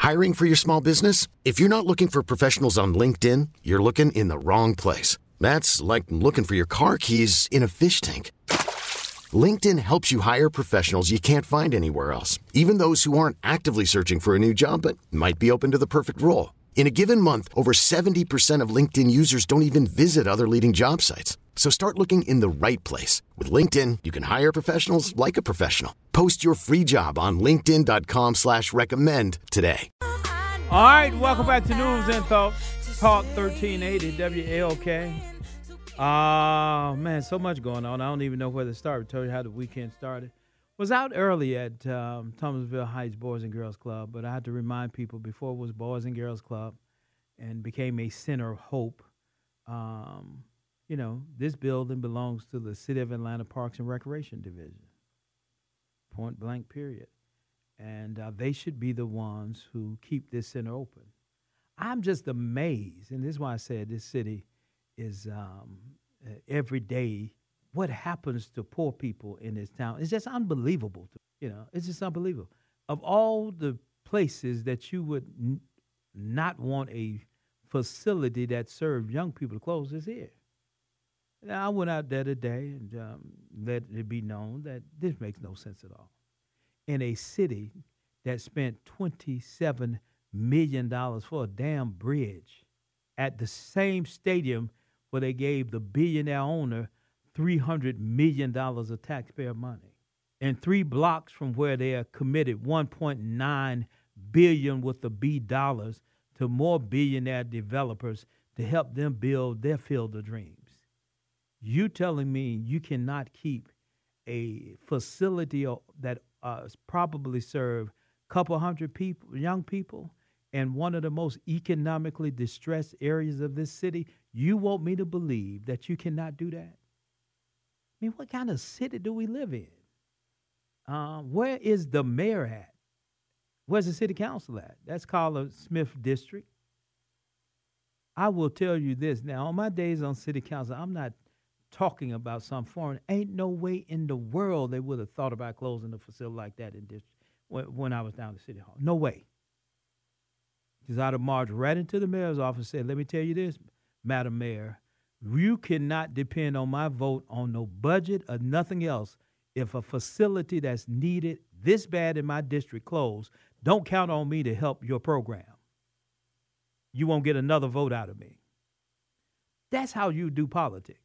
Hiring for your small business? If you're not looking for professionals on LinkedIn, you're looking in the wrong place. That's like looking for your car keys in a fish tank. LinkedIn helps you hire professionals you can't find anywhere else, even those who aren't actively searching for a new job but might be open to the perfect role. In a given month, over 70% of LinkedIn users don't even visit other leading job sites. So start looking in the right place. With LinkedIn, you can hire professionals like a professional. Post your free job on linkedin.com/recommend today. All right, welcome back to News and Thoughts, Talk 1380 WLK. Man, so much going on. I don't even know where to start. I told you how the weekend started. Was out early at Thomasville Heights Boys and Girls Club, but I had to remind people before it was Boys and Girls Club and became a Center of Hope. This building belongs to the City of Atlanta Parks and Recreation Division. Point blank, period. And they should be the ones who keep this center open. I'm just amazed, and this is why I said this city is every day. What happens to poor people in this town is just unbelievable. It's just unbelievable. Of all the places that you would not want a facility that serves young people to close, is here. Now, I went out there today and let it be known that this makes no sense at all. In a city that spent $27 million for a damn bridge at the same stadium where they gave the billionaire owner $300 million of taxpayer money. And 3 blocks from where they are committed $1.9 billion with the B dollars to more billionaire developers to help them build their field of dreams. You telling me you cannot keep a facility that probably serve a couple hundred people, young people, in one of the most economically distressed areas of this city? You want me to believe that you cannot do that? I mean, what kind of city do we live in? Where is the mayor at? Where's the city council at? That's Carla Smith District. I will tell you this. Now, on my days on city council, I'm not talking about some foreign. Ain't no way in the world they would have thought about closing a facility like that in district when I was down at City Hall. No way. Because I'd have marched right into the mayor's office and said, let me tell you this, Madam Mayor, you cannot depend on my vote on no budget or nothing else. If a facility that's needed this bad in my district closed, don't count on me to help your program. You won't get another vote out of me. That's how you do politics.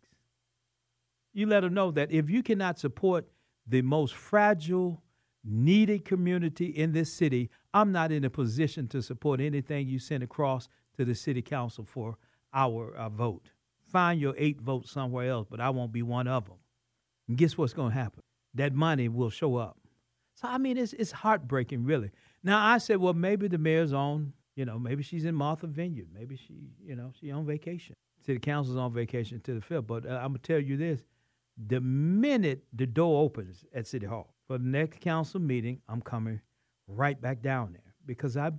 You let them know that if you cannot support the most fragile, needed community in this city, I'm not in a position to support anything you send across to the city council for our vote. Find your 8 votes somewhere else, but I won't be one of them. And guess what's going to happen? That money will show up. So, I mean, it's heartbreaking, really. Now, I said, well, maybe the mayor's on, maybe she's in Martha Vineyard. Maybe she on vacation. City council's on vacation to the 5th. But I'm going to tell you this. The minute the door opens at City Hall for the next council meeting, I'm coming right back down there because I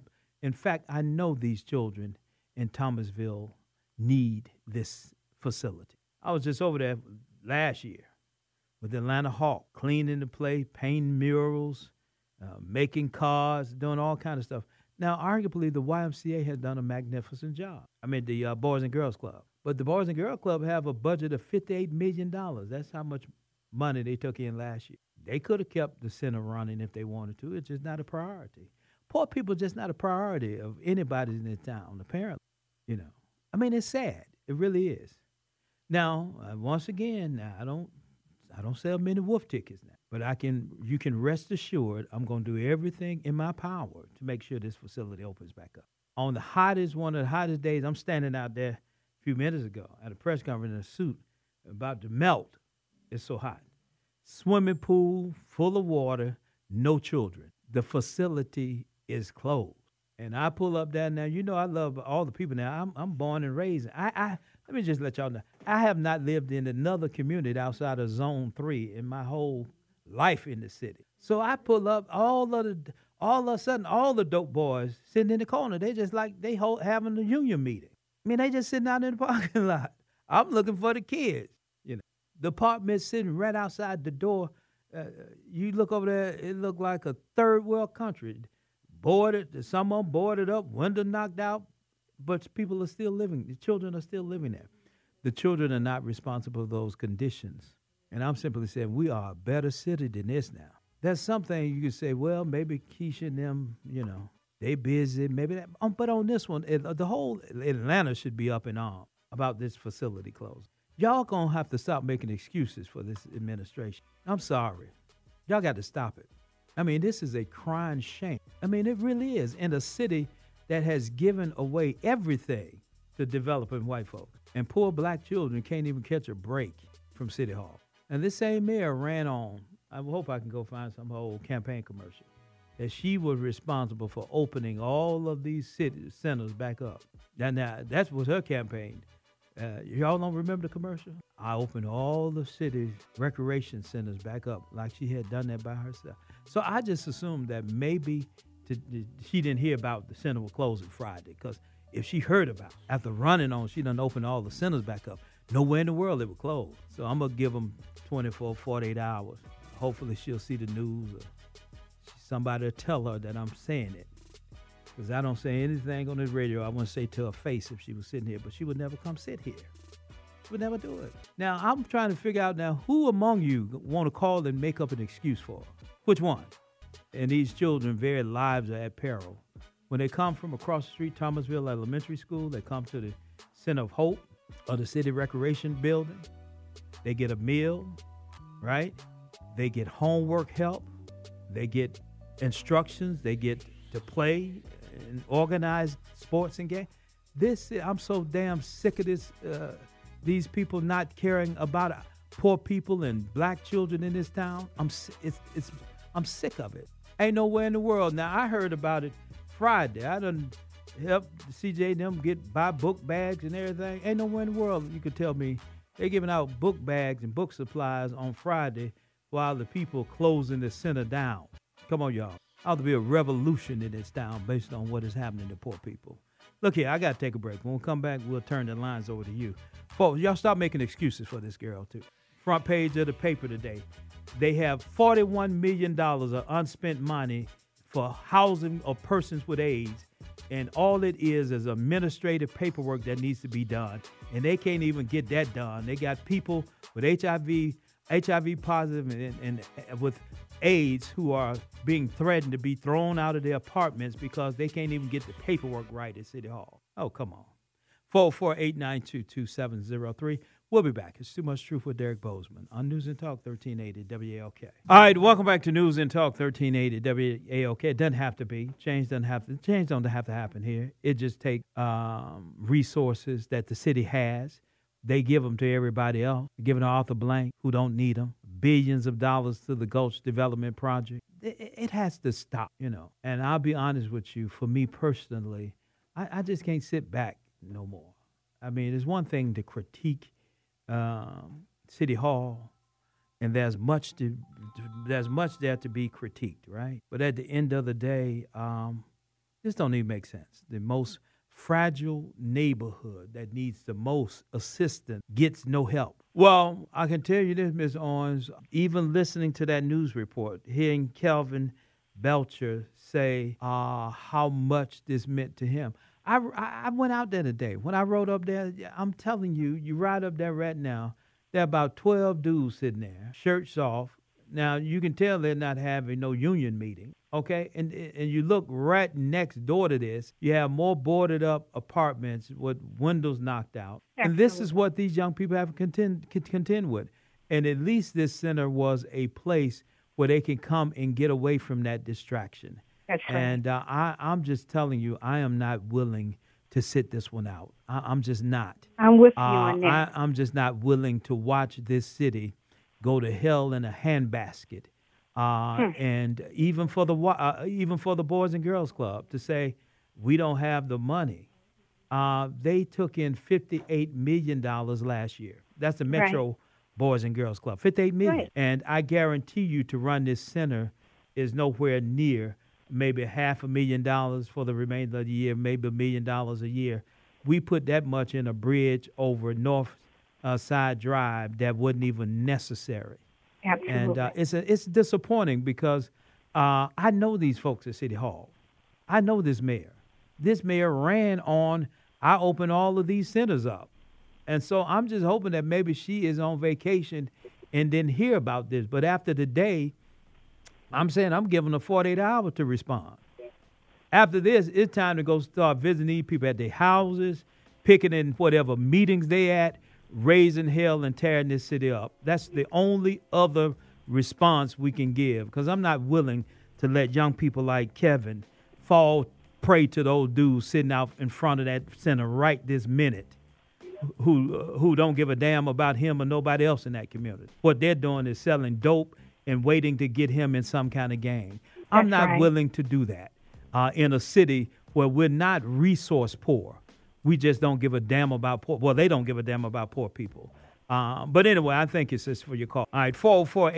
know these children in Thomasville need this facility. I was just over there last year with the Atlanta Hawk, cleaning the place, painting murals, making cards, doing all kind of stuff. Now, arguably, the YMCA has done a magnificent job. I mean, the Boys and Girls Club. But the Boys and Girls Club have a budget of $58 million. That's how much money they took in last year. They could have kept the center running if they wanted to. It's just not a priority. Poor people are just not a priority of anybody in this town, apparently. I mean, it's sad. It really is. Now, once again, I don't sell many wolf tickets now. But you can rest assured I'm going to do everything in my power to make sure this facility opens back up. On one of the hottest days, I'm standing out there a few minutes ago at a press conference in a suit about to melt. It's so hot. Swimming pool, full of water, no children. The facility is closed. And I pull up there now. I love all the people now. I'm born and raised. Let me just let y'all know. I have not lived in another community outside of Zone 3 in my whole life in the city. So I pull up, all of a sudden, all the dope boys sitting in the corner. They just like having a union meeting. I mean, they just sitting out in the parking lot. I'm looking for the kids. The apartment sitting right outside the door. You look over there, it looked like a third world country. boarded, some of them boarded up, window knocked out, but people are still living. The children are still living there. The children are not responsible for those conditions. And I'm simply saying we are a better city than this now. There's something you could say, well, maybe Keisha and them, they busy, maybe that. But on this one, the whole Atlanta should be up in arms about this facility closing. Y'all going to have to stop making excuses for this administration. I'm sorry. Y'all got to stop it. I mean, this is a crying shame. I mean, it really is. In a city that has given away everything to developing white folks. And poor black children can't even catch a break from City Hall. And this same mayor ran on, I hope I can go find some old campaign commercial, that she was responsible for opening all of these city centers back up. Now that was her campaign. Y'all don't remember the commercial? I opened all the city recreation centers back up like she had done that by herself. So I just assumed that maybe she didn't hear about the center was closing Friday, because if she heard about it, after running on, she done opened all the centers back up. Nowhere in the world it would close. So I'm going to give them 24, 48 hours. Hopefully she'll see the news or somebody will tell her that I'm saying it. Because I don't say anything on this radio I want to say to her face if she was sitting here, but she would never come sit here. She would never do it. Now, I'm trying to figure out now who among you want to call and make up an excuse for her. Which one? And these children's very lives are at peril. When they come from across the street, Thomasville Elementary School, they come to the Center of Hope or the City Recreation Building. They get a meal, right? They get homework help. They get instructions. They get to play and organize sports and games. I'm so damn sick of this. These people not caring about poor people and black children in this town. I'm sick of it. Ain't nowhere in the world. Now, I heard about it Friday. I done helped CJ and them buy book bags and everything. Ain't nowhere in the world you could tell me they're giving out book bags and book supplies on Friday while the people closing the center down. Come on, y'all. Ought to be a revolution in this town based on what is happening to poor people. Look here, I got to take a break. When we come back, we'll turn the lines over to you. Folks, y'all stop making excuses for this girl, too. Front page of the paper today. They have $41 million of unspent money for housing of persons with AIDS, and all it is administrative paperwork that needs to be done, and they can't even get that done. They got people with HIV positive and with AIDS who are being threatened to be thrown out of their apartments because they can't even get the paperwork right at City Hall. Oh, come on. 448-922-2703. We'll be back. It's Too Much Truth with Derek Bozeman on News and Talk 1380 WAOK. All right, welcome back to News and Talk 1380 WAOK. It doesn't have to be. Change don't have to happen here. It just takes resources that the city has. They give them to everybody else. They're giving to Arthur Blank, who don't need them. Billions of dollars to the Gulch Development Project. It has to stop, And I'll be honest with you, for me personally, I just can't sit back no more. I mean, it's one thing to critique City Hall, and there's much there to be critiqued, right? But at the end of the day, this don't even make sense. The most fragile neighborhood that needs the most assistance gets no help. Well, I can tell you this, Ms. Owens, even listening to that news report, hearing Kelvin Belcher say how much this meant to him. I went out there today. When I rode up there, I'm telling you, you ride up there right now, there are about 12 dudes sitting there, shirts off. Now, you can tell they're not having no union meeting, okay? And you look right next door to this, you have more boarded up apartments with windows knocked out. Absolutely. And this is what these young people have to contend with. And at least this center was a place where they can come and get away from that distraction. That's right. And I'm just telling you, I am not willing to sit this one out. I'm just not. I'm with you on that. I'm just not willing to watch this city go to hell in a handbasket. And even for the Boys and Girls Club to say we don't have the money. They took in $58 million last year. That's the Metro Boys and Girls Club, $58 million. Right. And I guarantee you to run this center is nowhere near maybe $500,000 for the remainder of the year, maybe $1 million a year. We put that much in a bridge over North Side Drive that wasn't even necessary. Absolutely. And it's disappointing because I know these folks at City Hall. I know this mayor. This mayor ran on, I open all of these centers up. And so I'm just hoping that maybe she is on vacation and didn't hear about this. But after the day, I'm saying I'm giving her 48 hours to respond. After this, it's time to go start visiting these people at their houses, picking in whatever meetings they at, raising hell and tearing this city up. That's the only other response we can give, because I'm not willing to let young people like Kevin fall prey to those dudes sitting out in front of that center right this minute who don't give a damn about him or nobody else in that community. What they're doing is selling dope and waiting to get him in some kind of gang. I'm not willing to do that in a city where we're not resource poor. We just don't give a damn about poor. Well, they don't give a damn about poor people. But anyway, I think it's just for your call. All right,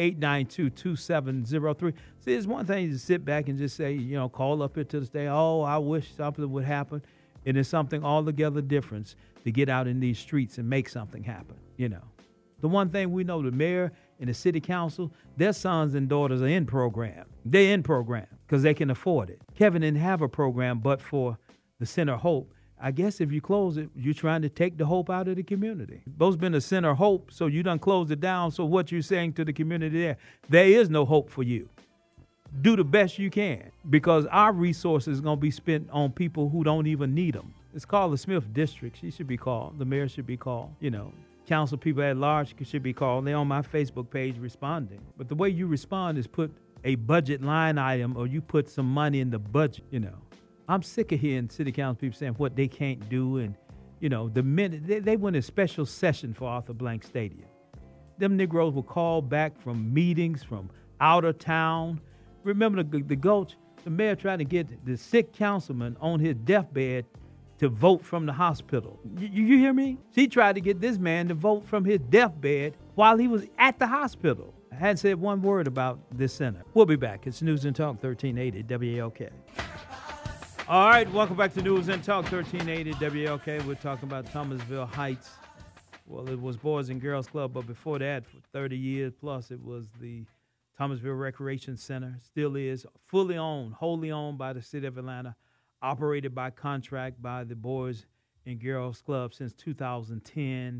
404-892-2703. See, it's one thing to sit back and just say, call up here to the state, oh, I wish something would happen. And it's something altogether different to get out in these streets and make something happen, The one thing we know, the mayor and the city council, their sons and daughters are in program. They're in program because they can afford it. Kevin didn't have a program but for the Center Hope. I guess if you close it, you're trying to take the hope out of the community. Both's been a Center Hope, so you done closed it down. So what you're saying to the community there is no hope for you. Do the best you can, because our resources are going to be spent on people who don't even need them. It's called the Smith District. She should be called. The mayor should be called. Council people at large should be called. They're on my Facebook page responding. But the way you respond is put a budget line item, or you put some money in the budget, I'm sick of hearing city council people saying what they can't do. And, the minute they went in special session for Arthur Blank Stadium, them Negroes were called back from meetings from out of town. Remember the Gulch, the mayor tried to get the sick councilman on his deathbed to vote from the hospital. You hear me? She tried to get this man to vote from his deathbed while he was at the hospital. I hadn't said one word about this center. We'll be back. It's News and Talk 1380 WALK. All right, welcome back to News and Talk 1380 WALK. We're talking about Thomasville Heights. Well, it was Boys and Girls Club, but before that, for 30 years plus, it was the Thomasville Recreation Center. Still is fully owned, wholly owned by the city of Atlanta, operated by contract by the Boys and Girls Club since 2010.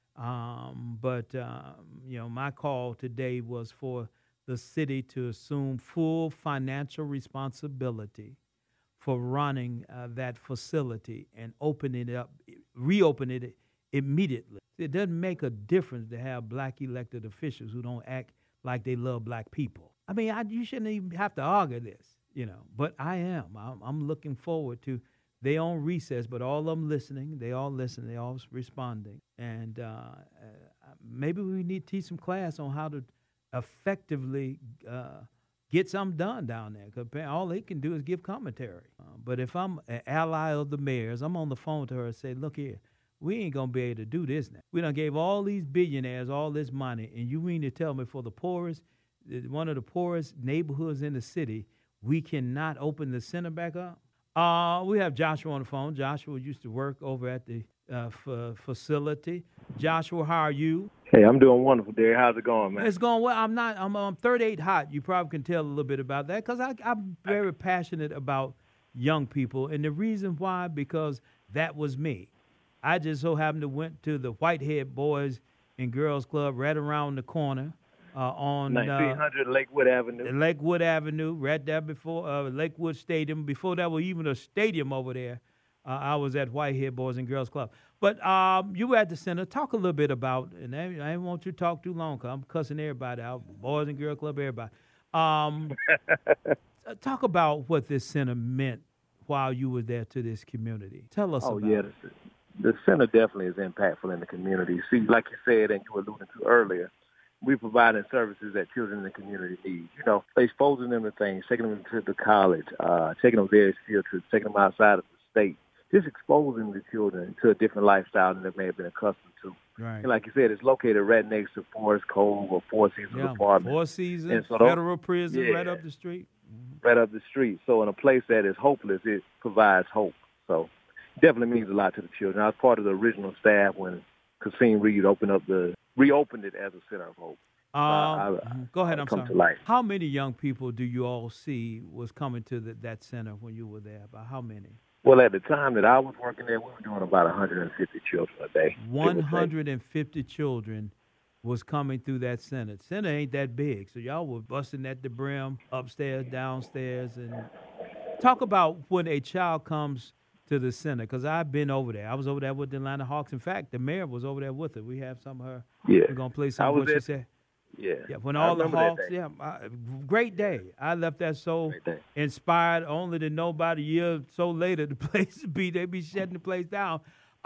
My call today was for the city to assume full financial responsibility for running that facility and reopen it immediately. It doesn't make a difference to have black elected officials who don't act like they love black people. I mean, you shouldn't even have to argue this, but I am. I'm looking forward to they on recess, but all of them listening. They all listen. They all responding. And maybe we need to teach some class on how to effectively get something done down there, because all they can do is give commentary. But if I'm an ally of the mayor's, I'm on the phone to her and say, look here, we ain't going to be able to do this now. We done gave all these billionaires all this money, and you mean to tell me for the poorest, one of the poorest neighborhoods in the city, we cannot open the center back up? We have Joshua on the phone. Joshua used to work over at the facility. Joshua, how are you? Hey, I'm doing wonderful, Derek. How's it going, man? It's going well. I'm 38 hot. You probably can tell a little bit about that, because I'm very passionate about young people. And the reason why, because that was me. I just so happened to went to the Whitehead Boys and Girls Club right around the corner on 1900 Lakewood Avenue. Lakewood Avenue, right there before Lakewood Stadium. Before there was even a stadium over there, I was at Whitehead Boys and Girls Club. But you were at the center. Talk a little bit about, and I didn't want you to talk too long because I'm cussing everybody out, Boys and Girls Club, everybody. Talk about what this center meant while you were there to this community. Tell us about it. The center definitely is impactful in the community. See, like you said and you were alluding to earlier, we're providing services that children in the community need. Exposing them to things, taking them to the college, taking them various field trips, taking them outside of the state, just exposing the children to a different lifestyle than they may have been accustomed to. Right. And like you said, it's located right next to Forest Cove or Four Seasons Apartment. Four Seasons, Federal Prison, right up the street. Mm-hmm. Right up the street. So in a place that is hopeless, it provides hope. So definitely means a lot to the children. I was part of the original staff when Kasim Reed reopened it as a center of hope. Go ahead. I'm come sorry. to life. How many young people do you all see was coming to that center when you were there? About how many? Well, at the time that I was working there, we were doing about 150 children a day. 150 children was coming through that center. Center ain't that big, so y'all were busting at the brim, upstairs, downstairs, and talk about when a child comes to the center, because I've been over there. I was over there with the Atlanta Hawks. In fact, the mayor was over there with her. We have some of her. Yeah. We're going to play some of what she said. Yeah. When all the Hawks, great day. I left that so inspired, only to know about a year or so later the place they be shutting the place down.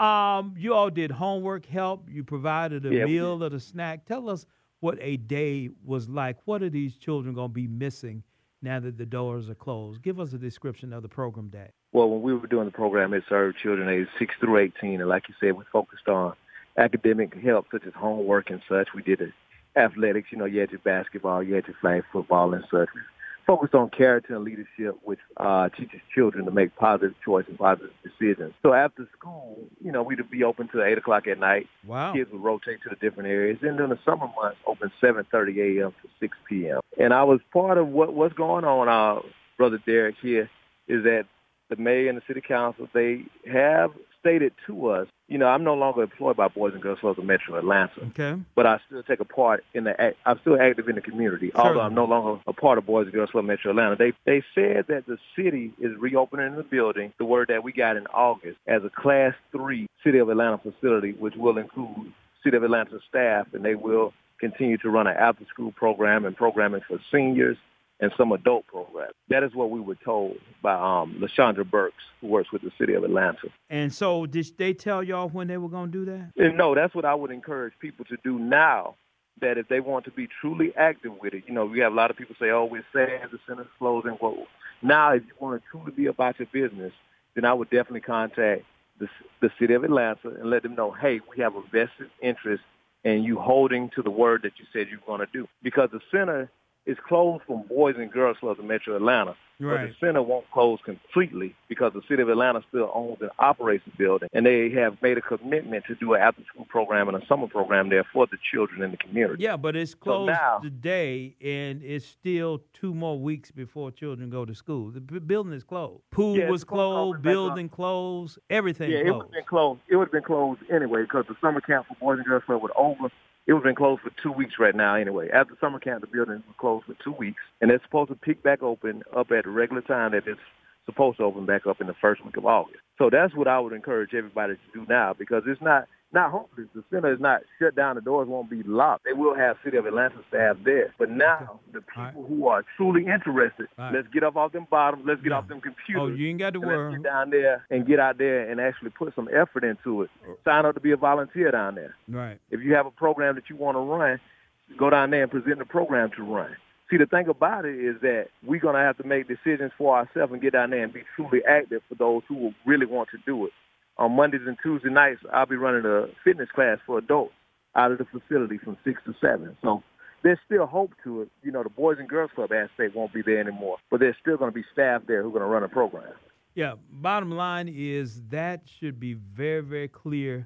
You all did homework help. You provided a meal or a snack. Tell us what a day was like. What are these children going to be missing now that the doors are closed? Give us a description of the program day. Well, when we were doing the program, it served children aged 6 through 18. And like you said, we focused on academic help, such as homework and such. We did athletics. You had your basketball, you had your flag football and such. We focused on character and leadership, which teaches children to make positive choices and positive decisions. So after school, we'd be open till 8 o'clock at night. Wow. Kids would rotate to the different areas. And during the summer months, open 7:30 a.m. to 6 p.m. And I was part of what's going on, Brother Derek, here, is that the mayor and the city council, they have stated to us, I'm no longer employed by Boys and Girls Clubs of Metro Atlanta. Okay. But I still take a part I'm still active in the community, Certainly. although I'm no longer a part of Boys and Girls Club of Metro Atlanta. They said that the city is reopening the building, the word that we got in August, as a Class 3 City of Atlanta facility, which will include City of Atlanta staff, and they will continue to run an after-school program and programming for seniors and some adult programs. That is what we were told by LaShondra Burks, who works with the City of Atlanta. And so did they tell y'all when they were going to do that? And no, that's what I would encourage people to do now, that if they want to be truly active with it. We have a lot of people say, we're sad the center's closing. Well, now, if you want to truly be about your business, then I would definitely contact the City of Atlanta and let them know, hey, we have a vested interest in you holding to the word that you said you're going to do. Because the center is closed from Boys and Girls Clubs of Metro Atlanta. Right. But the center won't close completely because the City of Atlanta still owns and operates the building, and they have made a commitment to do an after-school program and a summer program there for the children in the community. Yeah, but it's closed today, and it's still 2 more weeks before children go to school. The building is closed. Pool was closed, building closed, everything closed. Yeah, it would have been closed. It would have been closed anyway because the summer camp for Boys and Girls Club was over. It would have been closed for 2 weeks right now anyway. After summer camp, the building was closed for 2 weeks, and it's supposed to pick back open up at the regular time that it's supposed to open back up in the first week of August. So that's what I would encourage everybody to do now, because it's not hopeless. The center is not shut down. The doors won't be locked. They will have City of Atlanta staff there. But now, the people who are truly interested, let's get off them bottoms. Let's get off them computers. Oh, you ain't got to worry. Let's get down there and get out there and actually put some effort into it. Sign up to be a volunteer down there. Right. If you have a program that you want to run, go down there and present the program to run. See, the thing about it is that we're going to have to make decisions for ourselves and get down there and be truly active for those who will really want to do it. On Mondays and Tuesday nights, I'll be running a fitness class for adults out of the facility from 6 to 7. So there's still hope to it. The Boys and Girls Club aspect won't be there anymore, but there's still going to be staff there who are going to run a program. Yeah, bottom line is that should be very, very clear,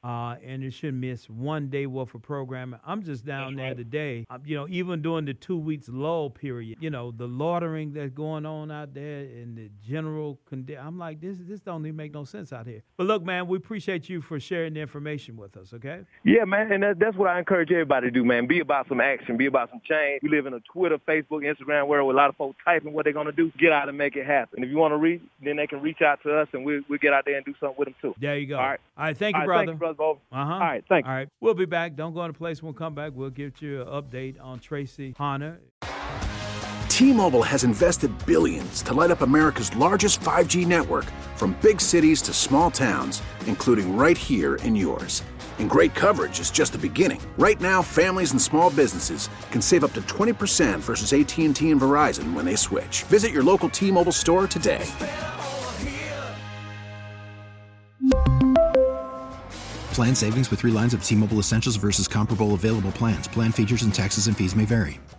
and it shouldn't miss 1 day worth of programming. I'm just down there today, even during the 2 weeks lull period, the loitering that's going on out there in the general condition. I'm like, this don't even make no sense out here. But look, man, we appreciate you for sharing the information with us, okay? Yeah, man, and that's what I encourage everybody to do, man. Be about some action. Be about some change. We live in a Twitter, Facebook, Instagram world with a lot of folks typing what they're going to do. Get out and make it happen. If you want to read, then they can reach out to us, and we'll get out there and do something with them, too. There you go. All right. Thank you, brother. Thank you, brother. Uh-huh. All right, thanks. All right, we'll be back. Don't go in a place. We'll come back. We'll give you an update on Tracy Honor. T-Mobile has invested billions to light up America's largest 5G network, from big cities to small towns, including right here in yours. And great coverage is just the beginning. Right now, families and small businesses can save up to 20% versus AT&T and Verizon when they switch. Visit your local T-Mobile store today. Plan savings with 3 lines of T-Mobile Essentials versus comparable available plans. Plan features and taxes and fees may vary.